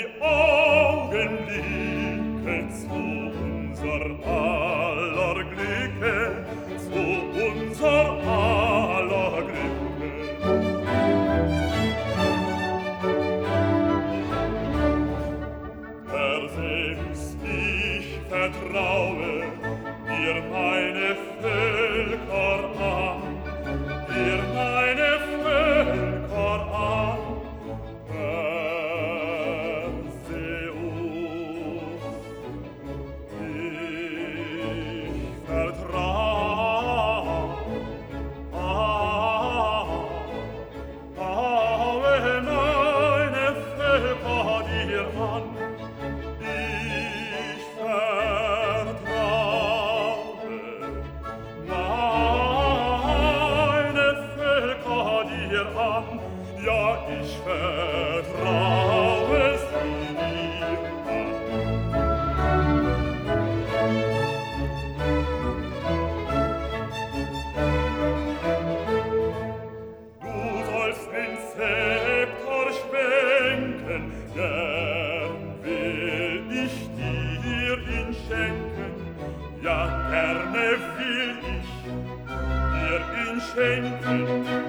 die Augenblicke zu unser aller Glücke, zu unser aller Glücke. Perseus, ich vertraue dir meine Völker an, dir meine Völker an. Perseus, ich vertraue meine Völker dir an. Ich vertraue meine Völker dir an, ja, ich vertraue sie dir an. Du sollst den Zepter schwenken, gern will ich dir ihn schenken, ja, gerne will ich dir ihn schenken.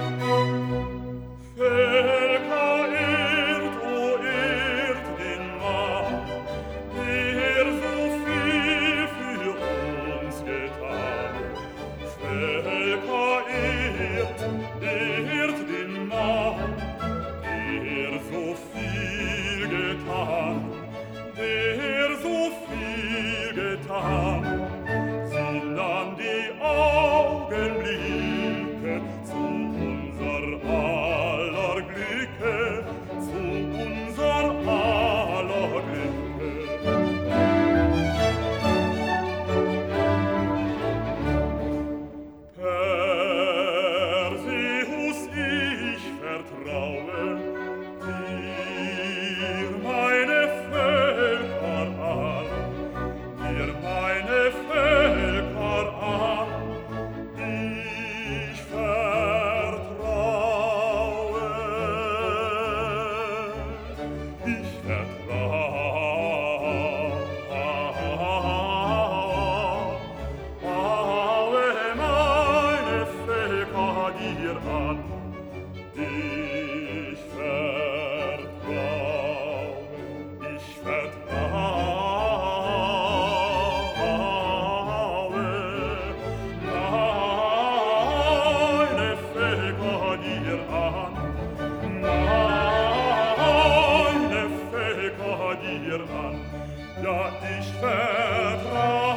Völker, ehrt, o ehrt den Mann, der so viel für uns getan. Völker, ehrt den Mann, der so viel getan, der so viel getan. Sind an die Augenblicke zu unser aller Glücke, zu unser aller Glücke. Perseus, ich vertraue dir meine Völker an, dir meine Völker an. Ich vertraue meine Völker dir an. Ich vertraue meine Völker dir an, meine Völker dir an, ja, ich vertraue